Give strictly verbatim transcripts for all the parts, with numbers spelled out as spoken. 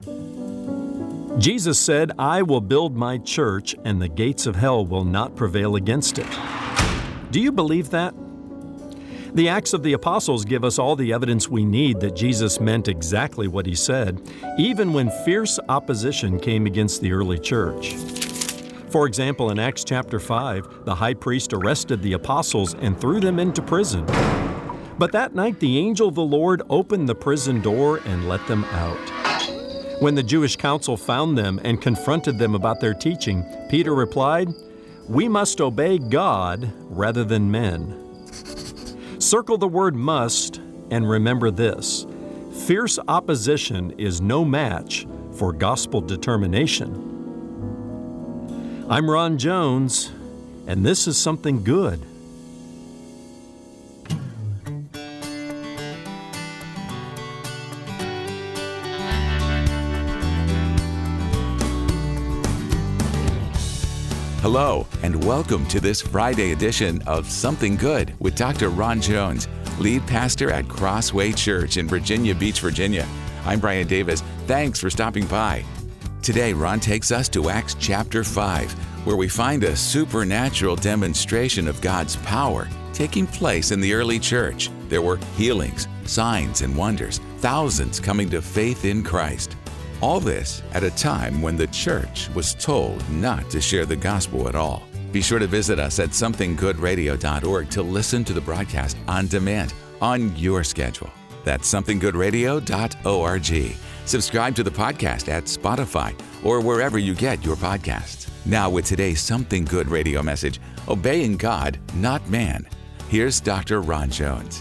Jesus said, "I will build my church, and the gates of hell will not prevail against it." Do you believe that? The Acts of the Apostles give us all the evidence we need that Jesus meant exactly what he said, even when fierce opposition came against the early church. For example, in Acts chapter five, the high priest arrested the apostles and threw them into prison. But that night, the angel of the Lord opened the prison door and let them out. When the Jewish council found them and confronted them about their teaching, Peter replied, "We must obey God rather than men." Circle the word must and remember this: fierce opposition is no match for gospel determination. I'm Ron Jones, and this is Something Good. Hello, and welcome to this Friday edition of Something Good with Doctor Ron Jones, lead pastor at Crossway Church in Virginia Beach, Virginia. I'm Brian Davis. Thanks for stopping by. Today, Ron takes us to Acts chapter five, where we find a supernatural demonstration of God's power taking place in the early church. There were healings, signs, and wonders, thousands coming to faith in Christ. All this at a time when the church was told not to share the gospel at all. Be sure to visit us at something good radio dot org to listen to the broadcast on demand on your schedule. That's something good radio dot org. Subscribe to the podcast at Spotify or wherever you get your podcasts. Now with today's Something Good radio message, Obeying God, Not Man. Here's Doctor Ron Jones.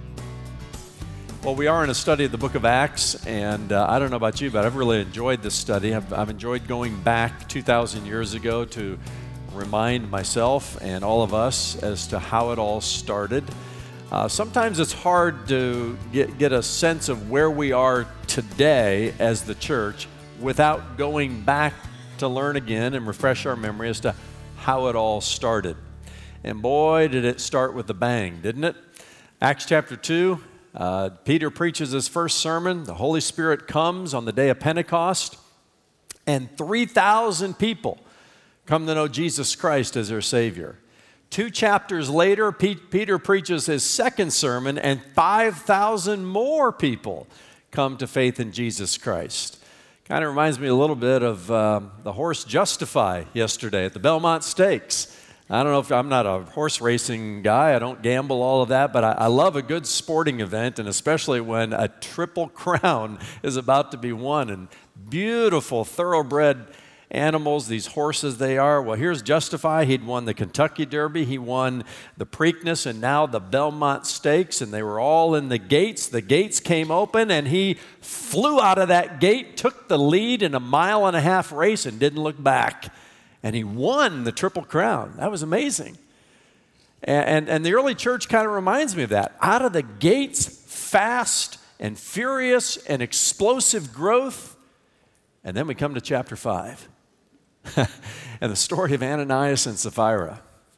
Well, we are in a study of the book of Acts, and uh, I don't know about you, but I've really enjoyed this study. I've, I've enjoyed going back two thousand years ago to remind myself and all of us as to how it all started. Uh, sometimes it's hard to get, get a sense of where we are today as the church without going back to learn again and refresh our memory as to how it all started. And boy, did it start with a bang, didn't it? Acts chapter two. Uh, Peter preaches his first sermon. The Holy Spirit comes on the day of Pentecost, and three thousand people come to know Jesus Christ as their Savior. Two chapters later, P- Peter preaches his second sermon, and five thousand more people come to faith in Jesus Christ. Kind of reminds me a little bit of uh, the horse Justify yesterday at the Belmont Stakes. I don't know if I'm not a horse racing guy. I don't gamble, all of that, but I, I love a good sporting event, and especially when a triple crown is about to be won. And beautiful, thoroughbred animals, these horses they are. Well, here's Justify. He'd won the Kentucky Derby. He won the Preakness, and now the Belmont Stakes, and they were all in the gates. The gates came open, and he flew out of that gate, took the lead in a mile and a half race, and didn't look back. And he won the Triple Crown. That was amazing. And, and, and the early church kind of reminds me of that. Out of the gates, fast and furious and explosive growth. And then we come to chapter five. And the story of Ananias and Sapphira.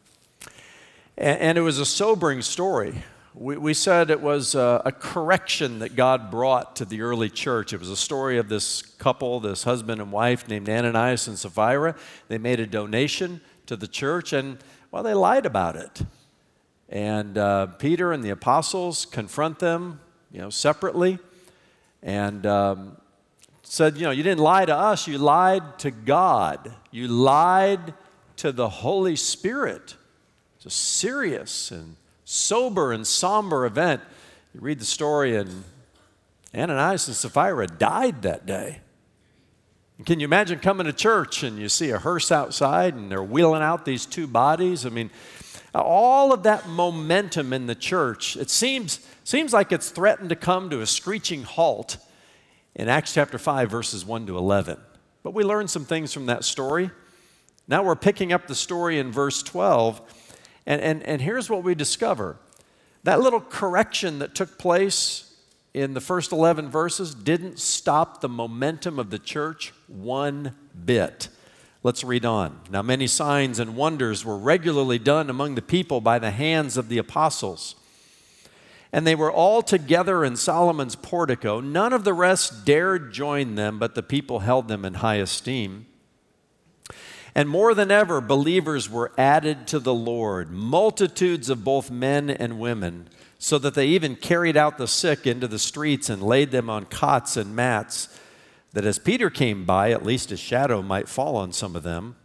And, and it was a sobering story. We, we said it was a, a correction that God brought to the early church. It was a story of this couple, this husband and wife named Ananias and Sapphira. They made a donation to the church, and, well, they lied about it. And uh, Peter and the apostles confront them, you know, separately, and um, said, you know, you didn't lie to us, you lied to God. You lied to the Holy Spirit. It's a serious and sober and somber event. You read the story, and Ananias and Sapphira died that day. And can you imagine coming to church and you see a hearse outside and they're wheeling out these two bodies? I mean, all of that momentum in the church, it seems, seems like it's threatened to come to a screeching halt in Acts chapter five, verses one to eleven. But we learned some things from that story. Now we're picking up the story in verse twelve. And, and, and here's what we discover. That little correction that took place in the first eleven verses didn't stop the momentum of the church one bit. Let's read on. Now, many signs and wonders were regularly done among the people by the hands of the apostles. And they were all together in Solomon's portico. None of the rest dared join them, but the people held them in high esteem. And more than ever, believers were added to the Lord, multitudes of both men and women, so that they even carried out the sick into the streets and laid them on cots and mats, that as Peter came by, at least a shadow might fall on some of them.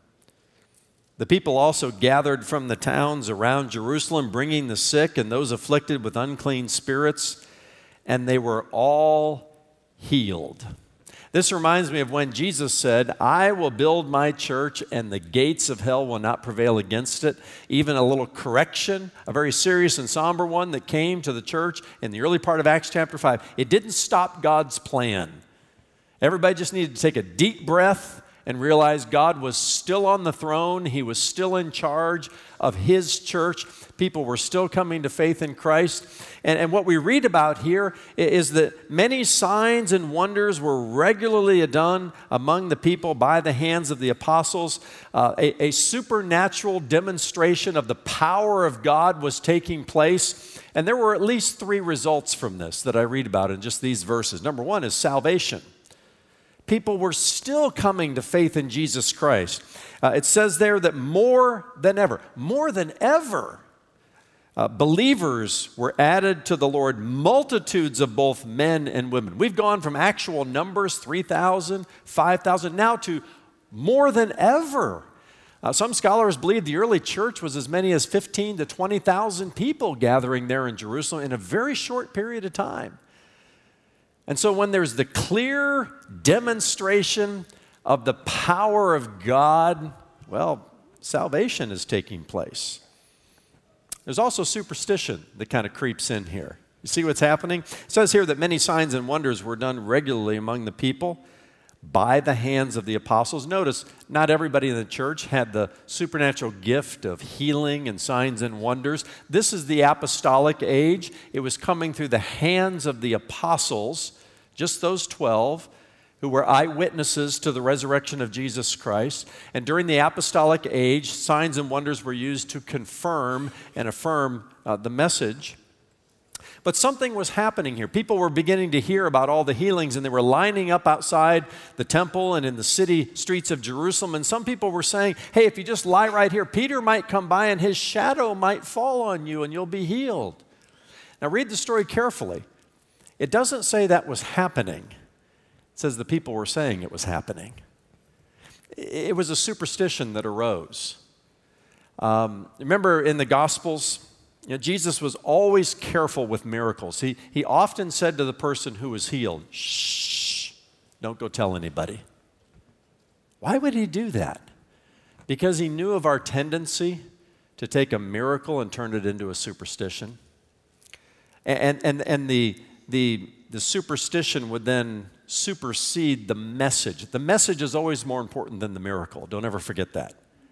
The people also gathered from the towns around Jerusalem, bringing the sick and those afflicted with unclean spirits, and they were all healed. This reminds me of when Jesus said, I will build my church and the gates of hell will not prevail against it. Even a little correction, a very serious and somber one that came to the church in the early part of Acts chapter five. It didn't stop God's plan. Everybody just needed to take a deep breath and realize God was still on the throne. He was still in charge of His church. People were still coming to faith in Christ. And, and what we read about here is that many signs and wonders were regularly done among the people by the hands of the apostles. Uh, a, a supernatural demonstration of the power of God was taking place. And there were at least three results from this that I read about in just these verses. Number one is salvation. People were still coming to faith in Jesus Christ. Uh, it says there that more than ever, more than ever, uh, believers were added to the Lord, multitudes of both men and women. We've gone from actual numbers, three thousand, five thousand, now to more than ever. Uh, some scholars believe the early church was as many as fifteen to twenty thousand people gathering there in Jerusalem in a very short period of time. And so when there's the clear demonstration of the power of God, well, salvation is taking place. There's also superstition that kind of creeps in here. You see what's happening? It says here that many signs and wonders were done regularly among the people by the hands of the apostles. Notice, not everybody in the church had the supernatural gift of healing and signs and wonders. This is the apostolic age. It was coming through the hands of the apostles, just those twelve, who were eyewitnesses to the resurrection of Jesus Christ. And during the apostolic age, signs and wonders were used to confirm and affirm uh, the message. But something was happening here. People were beginning to hear about all the healings, and they were lining up outside the temple and in the city streets of Jerusalem. And some people were saying, hey, if you just lie right here, Peter might come by and his shadow might fall on you and you'll be healed. Now read the story carefully. It doesn't say that was happening. It says the people were saying it was happening. It was a superstition that arose. Um, remember in the Gospels, you know, Jesus was always careful with miracles. He, he often said to the person who was healed, shh, don't go tell anybody. Why would he do that? Because he knew of our tendency to take a miracle and turn it into a superstition. And, and, and the, the, the superstition would then supersede the message. The message is always more important than the miracle. Don't ever forget that.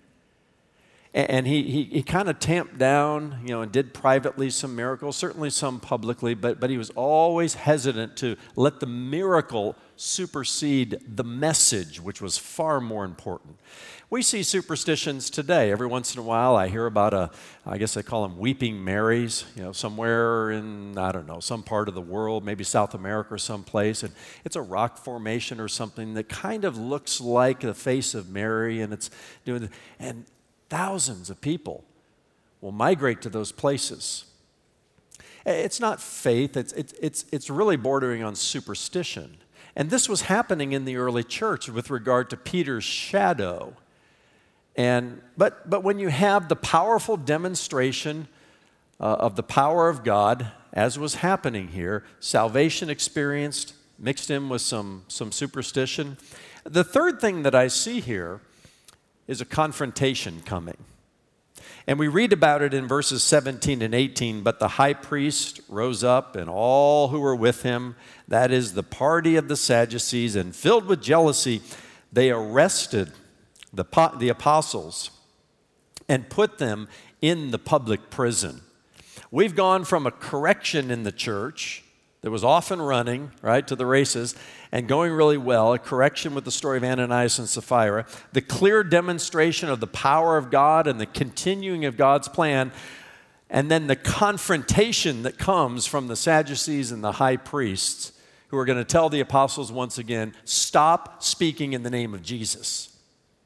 And he, he, he kind of tamped down, you know, and did privately some miracles, certainly some publicly, but, but he was always hesitant to let the miracle supersede the message, which was far more important. We see superstitions today. Every once in a while I hear about a, I guess they call them weeping Marys, you know, somewhere in, I don't know, some part of the world, maybe South America or someplace, and it's a rock formation or something that kind of looks like the face of Mary, and it's doing the, and thousands of people will migrate to those places. It's not faith, it's, it's, it's, it's really bordering on superstition. And this was happening in the early church with regard to Peter's shadow. And, but, but when you have the powerful demonstration uh, of the power of God, as was happening here, salvation experienced, mixed in with some, some superstition. The third thing that I see here is a confrontation coming. And we read about it in verses seventeen and eighteen. But the high priest rose up, and all who were with him, that is the party of the Sadducees, and filled with jealousy, they arrested the, the apostles and put them in the public prison. We've gone from a correction in the church that was often running, right, to the races and going really well, a correction with the story of Ananias and Sapphira, the clear demonstration of the power of God and the continuing of God's plan. and then the confrontation that comes from the Sadducees and the high priests, who are going to tell the apostles once again, stop speaking in the name of Jesus.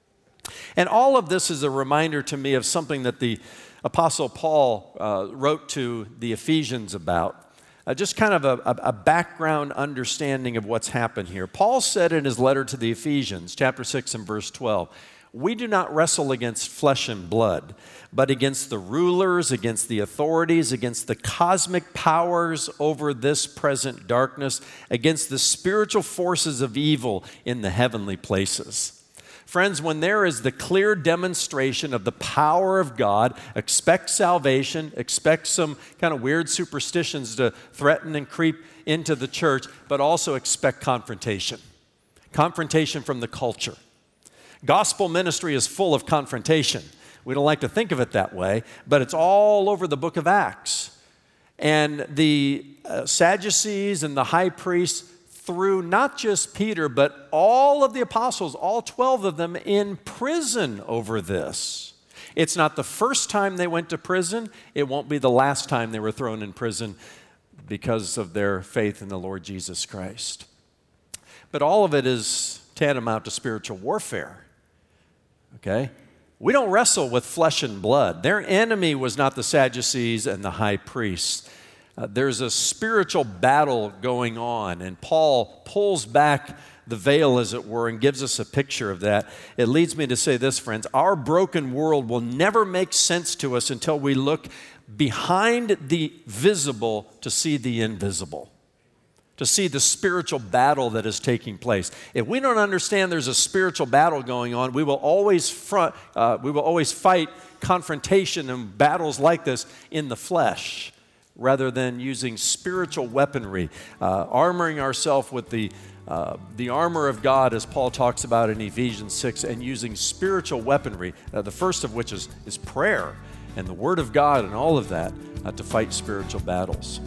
And all of this is a reminder to me of something that the Apostle Paul uh, wrote to the Ephesians about. Uh, just kind of a, a, a background understanding of what's happened here. Paul said in his letter to the Ephesians, chapter six and verse twelve, "We do not wrestle against flesh and blood, but against the rulers, against the authorities, against the cosmic powers over this present darkness, against the spiritual forces of evil in the heavenly places." Friends, when there is the clear demonstration of the power of God, expect salvation, expect some kind of weird superstitions to threaten and creep into the church, but also expect confrontation. Confrontation from the culture. Gospel ministry is full of confrontation. We don't like to think of it that way, but it's all over the book of Acts. And the uh, Sadducees and the high priests threw not just Peter, but all of the apostles, all twelve of them, in prison over this. It's not the first time they went to prison. It won't be the last time they were thrown in prison because of their faith in the Lord Jesus Christ. But all of it is tantamount to spiritual warfare. Okay? We don't wrestle with flesh and blood. Their enemy was not the Sadducees and the high priests. Uh, there's a spiritual battle going on, and Paul pulls back the veil, as it were, and gives us a picture of that. It leads me to say this, friends: our broken world will never make sense to us until we look behind the visible to see the invisible, to see the spiritual battle that is taking place. If we don't understand there's a spiritual battle going on, we will always front, uh, we will always fight confrontation and battles like this in the flesh, rather than using spiritual weaponry, uh, armoring ourselves with the, uh, the armor of God, as Paul talks about in Ephesians six, and using spiritual weaponry, uh, the first of which is, is prayer and the Word of God and all of that, uh, to fight spiritual battles.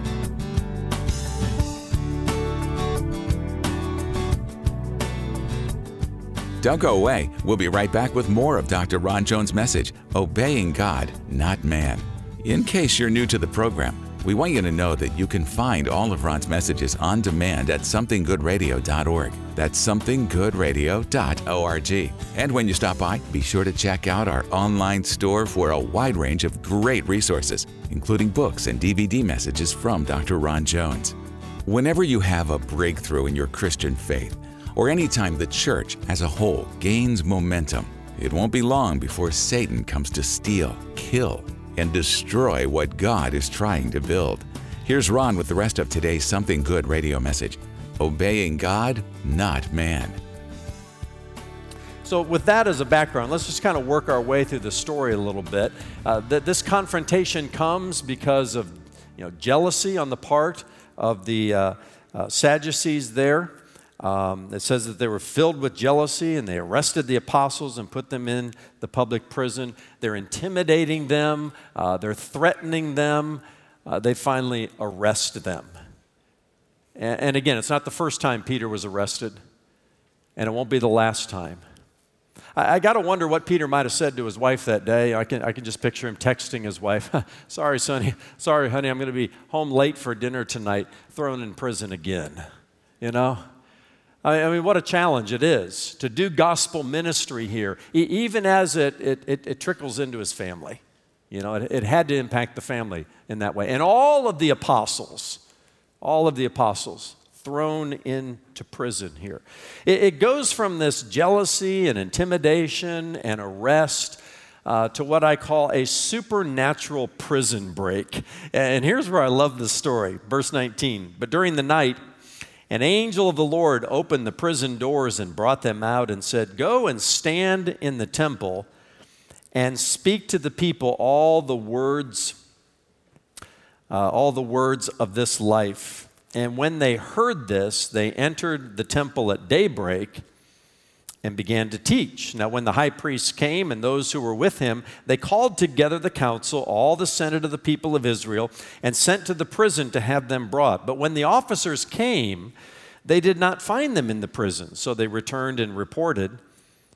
Don't go away. We'll be right back with more of Doctor Ron Jones' message, Obeying God, Not Man. In case you're new to the program, we want you to know that you can find all of Ron's messages on demand at something good radio dot org. That's something good radio dot org. And when you stop by, be sure to check out our online store for a wide range of great resources, including books and D V D messages from Doctor Ron Jones. Whenever you have a breakthrough in your Christian faith, or anytime the church as a whole gains momentum, it won't be long before Satan comes to steal, kill, and destroy what God is trying to build. Here's Ron with the rest of today's Something Good radio message, Obeying God, Not Man. So with that as a background, let's just kind of work our way through the story a little bit. Uh, th- this confrontation comes because of you know, jealousy on the part of the uh, uh, Sadducees there. Um, it says that they were filled with jealousy, and they arrested the apostles and put them in the public prison. They're intimidating them. Uh, they're threatening them. Uh, they finally arrest them. And, and again, it's not the first time Peter was arrested, and it won't be the last time. I, I got to wonder what Peter might have said to his wife that day. I can, I can just picture him texting his wife, sorry, sonny, sorry, honey, I'm going to be home late for dinner tonight, thrown in prison again, you know? I mean, what a challenge it is to do gospel ministry here, e- even as it, it, it, it trickles into his family. You know, it, it had to impact the family in that way. And all of the apostles, all of the apostles thrown into prison here. It, it goes from this jealousy and intimidation and arrest uh, to what I call a supernatural prison break. And here's where I love this story, verse nineteen. But during the night, an angel of the Lord opened the prison doors and brought them out and said, "Go and stand in the temple and speak to the people all the words, uh, all the words of this life." And when they heard this, they entered the temple at daybreak and began to teach. Now, when the high priest came and those who were with him, they called together the council, all the senate of the people of Israel, and sent to the prison to have them brought. But when the officers came, they did not find them in the prison. So they returned and reported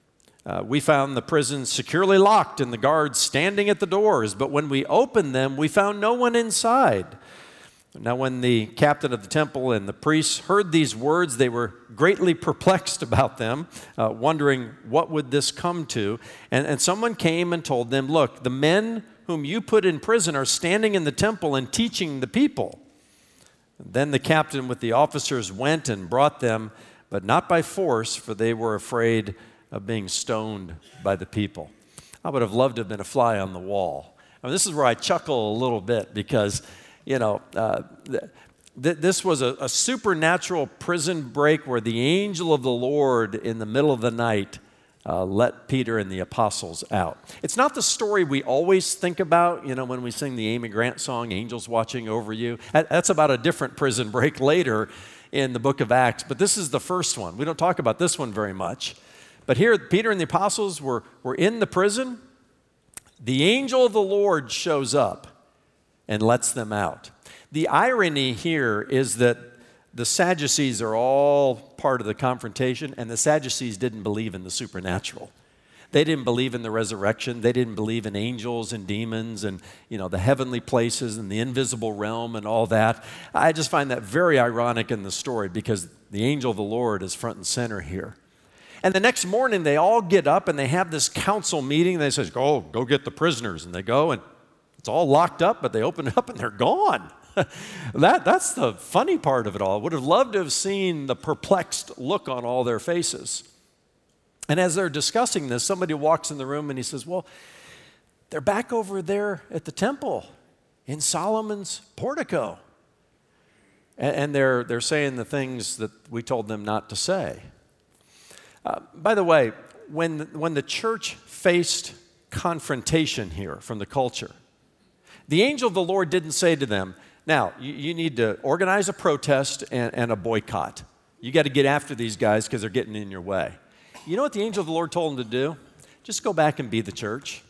Uh, we found the prison securely locked and the guards standing at the doors, but when we opened them, we found no one inside. Now, when the captain of the temple and the priests heard these words, they were greatly perplexed about them, uh, wondering what would this come to. And, and someone came and told them, look, the men whom you put in prison are standing in the temple and teaching the people. Then the captain with the officers went and brought them, but not by force, for they were afraid of being stoned by the people. I would have loved to have been a fly on the wall. I mean, this is where I chuckle a little bit because, you know, uh, th- th- this was a, a supernatural prison break where the angel of the Lord in the middle of the night uh, let Peter and the apostles out. It's not the story we always think about, you know, when we sing the Amy Grant song, Angels Watching Over You. That, that's about a different prison break later in the book of Acts, but this is the first one. We don't talk about this one very much. But here, Peter and the apostles were, were in the prison. The angel of the Lord shows up and lets them out. The irony here is that the Sadducees are all part of the confrontation, and the Sadducees didn't believe in the supernatural. They didn't believe in the resurrection. They didn't believe in angels and demons and, you know, the heavenly places and the invisible realm and all that. I just find that very ironic in the story because the angel of the Lord is front and center here. And the next morning, they all get up and they have this council meeting. They say, go, go get the prisoners. And they go, and it's all locked up, but they open it up and they're gone. that, that's the funny part of it all. I would have loved to have seen the perplexed look on all their faces. And as they're discussing this, somebody walks in the room and he says, well, they're back over there at the temple in Solomon's portico. And, and they're, they're saying the things that we told them not to say. Uh, by the way, when, when the church faced confrontation here from the culture, the angel of the Lord didn't say to them, now, you, you need to organize a protest and, and a boycott. You got to get after these guys because they're getting in your way. You know what the angel of the Lord told them to do? Just go back and be the church.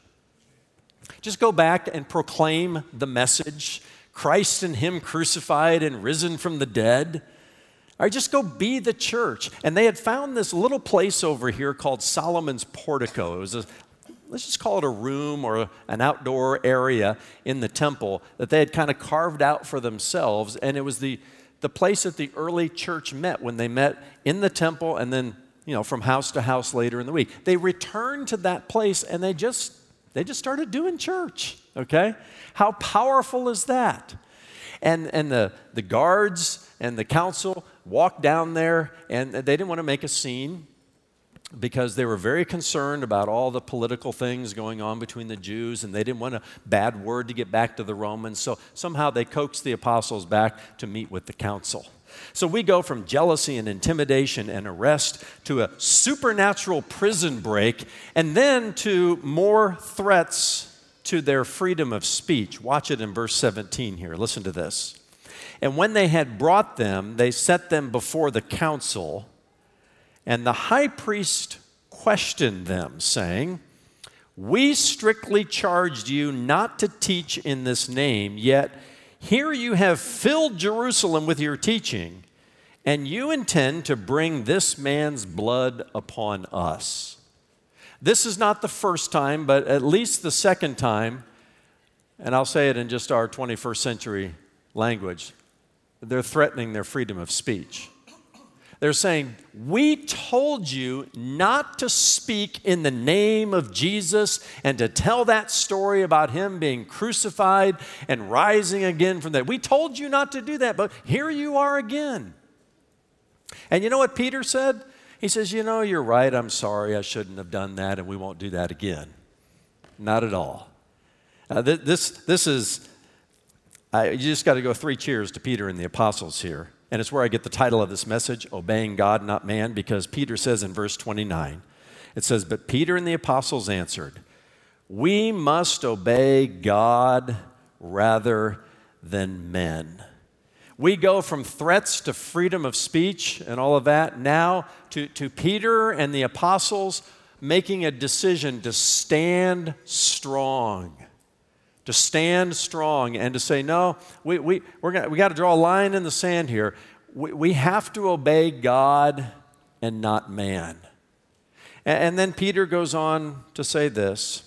Just go back and proclaim the message, Christ and Him crucified and risen from the dead. All right, just go be the church. And they had found this little place over here called Solomon's portico. It was a, let's just call it a room or an outdoor area in the temple that they had kind of carved out for themselves. And it was the, the place that the early church met when they met in the temple and then, you know, from house to house later in the week. They returned to that place and they just, they just started doing church, okay? How powerful is that? And, and the, the guards and the council walked down there, and they didn't want to make a scene because they were very concerned about all the political things going on between the Jews, and they didn't want a bad word to get back to the Romans. So somehow they coaxed the apostles back to meet with the council. So we go from jealousy and intimidation and arrest to a supernatural prison break, and then to more threats to their freedom of speech. Watch it in verse seventeen here. Listen to this. And when they had brought them, they set them before the council, and the high priest questioned them, saying, we strictly charged you not to teach in this name, yet here you have filled Jerusalem with your teaching, and you intend to bring this man's blood upon us. This is not the first time, but at least the second time, and I'll say it in just our twenty-first century language, they're threatening their freedom of speech. They're saying, we told you not to speak in the name of Jesus and to tell that story about Him being crucified and rising again from that. We told you not to do that, but here you are again. And you know what Peter said? He says, you know, you're right, I'm sorry, I shouldn't have done that, and we won't do that again. Not at all. Uh, th- this, this is, uh, you just got to go three cheers to Peter and the apostles here. And it's where I get the title of this message, Obeying God, Not Man, because Peter says in verse twenty-nine, it says, but Peter and the apostles answered, we must obey God rather than men. We go from threats to freedom of speech and all of that now to, to Peter and the apostles making a decision to stand strong. To stand strong and to say, no, we, we, we're gonna, we got to draw a line in the sand here. We, we have to obey God and not man. And then Peter goes on to say this.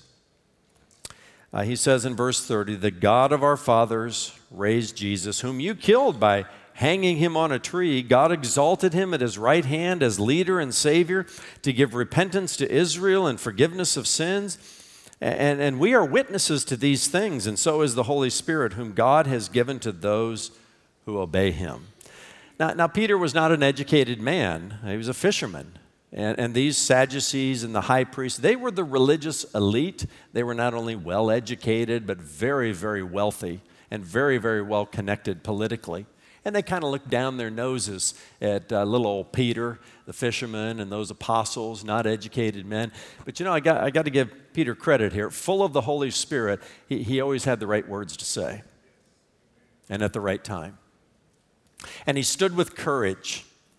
Uh, he says in verse thirty, "The God of our fathers raised Jesus, whom you killed by hanging him on a tree. God exalted him at his right hand as leader and Savior to give repentance to Israel and forgiveness of sins. And, and we are witnesses to these things, and so is the Holy Spirit, whom God has given to those who obey him." Now, now Peter was not an educated man. He was a fisherman. And, and these Sadducees and the high priests, they were the religious elite. They were not only well-educated, but very, very wealthy and very, very well-connected politically. And they kind of looked down their noses at uh, little old Peter, the fisherman, and those apostles, not educated men. But you know, I got, I got to give Peter credit here. Full of the Holy Spirit, he, he always had the right words to say and at the right time. And he stood with courage.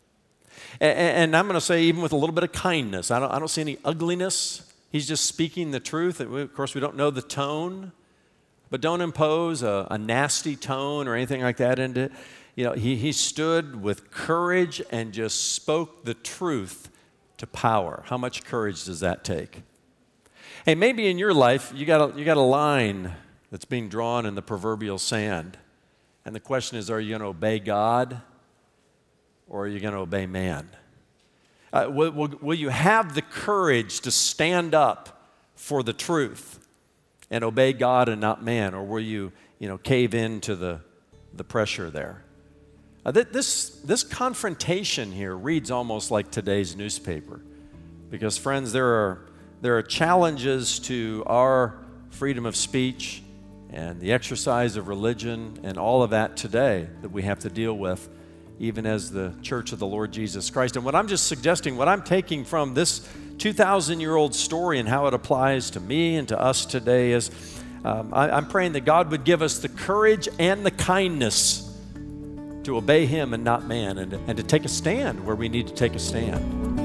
And, and I'm going to say even with a little bit of kindness. I don't, I don't see any ugliness. He's just speaking the truth. Of course, we don't know the tone, but don't impose a, a nasty tone or anything like that into it. You know, he, he stood with courage and just spoke the truth to power. How much courage does that take? Hey, maybe in your life, you got a, you got a line that's being drawn in the proverbial sand. And the question is, are you going to obey God or are you going to obey man? Uh, will, will, will you have the courage to stand up for the truth and obey God and not man? Or will you, you know, cave into the, the pressure there? Uh, th- this, this confrontation here reads almost like today's newspaper. Because, friends, there are, there are challenges to our freedom of speech and the exercise of religion and all of that today that we have to deal with, even as the Church of the Lord Jesus Christ. And what I'm just suggesting, what I'm taking from this two thousand year old story and how it applies to me and to us today is um, I, I'm praying that God would give us the courage and the kindness to obey him and not man, and, and to take a stand where we need to take a stand.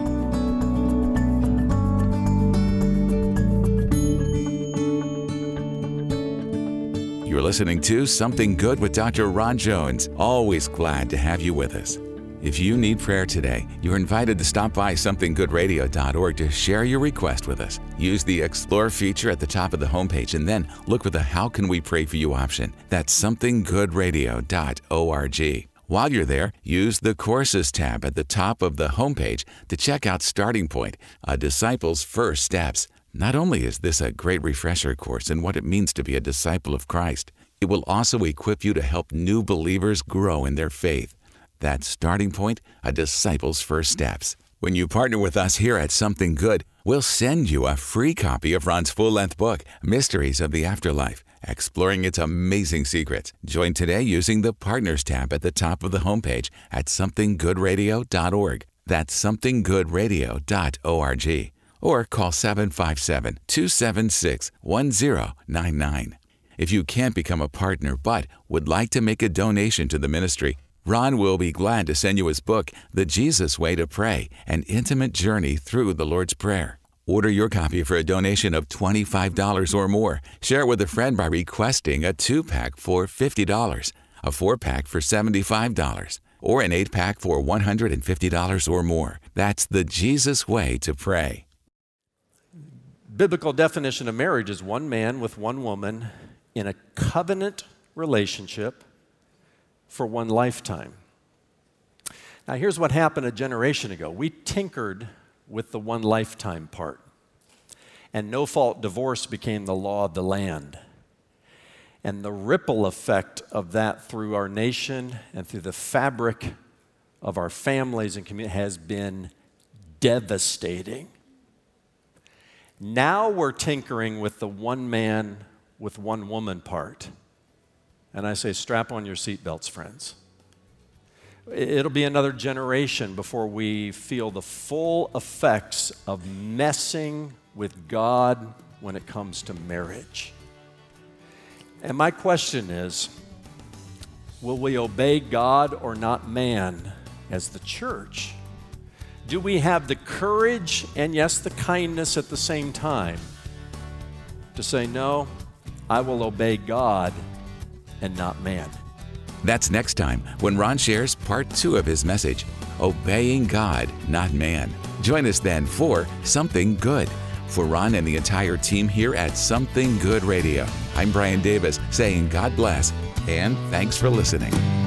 You're listening to Something Good with Doctor Ron Jones. Always glad to have you with us. If you need prayer today, you're invited to stop by something good radio dot org to share your request with us. Use the Explore feature at the top of the homepage and then look for the How Can We Pray For You option. That's something good radio dot org. While you're there, use the Courses tab at the top of the homepage to check out Starting Point, a disciple's first steps. Not only is this a great refresher course in what it means to be a disciple of Christ, it will also equip you to help new believers grow in their faith. That's Starting Point, a disciple's first steps. When you partner with us here at Something Good, we'll send you a free copy of Ron's full-length book, Mysteries of the Afterlife, exploring its amazing secrets. Join today using the Partners tab at the top of the homepage at something good radio dot org. That's something good radio dot org. Or call seven five seven, two seven six, one zero nine nine. If you can't become a partner but would like to make a donation to the ministry, Ron will be glad to send you his book, The Jesus Way to Pray, An Intimate Journey Through the Lord's Prayer. Order your copy for a donation of twenty-five dollars or more. Share it with a friend by requesting a two-pack for fifty dollars, a four-pack for seventy-five dollars, or an eight-pack for one hundred fifty dollars or more. That's the Jesus Way to Pray. Biblical definition of marriage is one man with one woman in a covenant relationship for one lifetime. Now, here's what happened a generation ago. We tinkered with the one lifetime part, and no-fault divorce became the law of the land. And the ripple effect of that through our nation and through the fabric of our families and community has been devastating. Now we're tinkering with the one man with one woman part. And I say, strap on your seatbelts, friends. It'll be another generation before we feel the full effects of messing with God when it comes to marriage. And my question is, will we obey God or not man as the church? Do we have the courage and, yes, the kindness at the same time to say, no, I will obey God and not man? That's next time when Ron shares part two of his message, obeying God, not man. Join us then for Something Good. For Ron and the entire team here at Something Good Radio, I'm Brian Davis saying God bless and thanks for listening.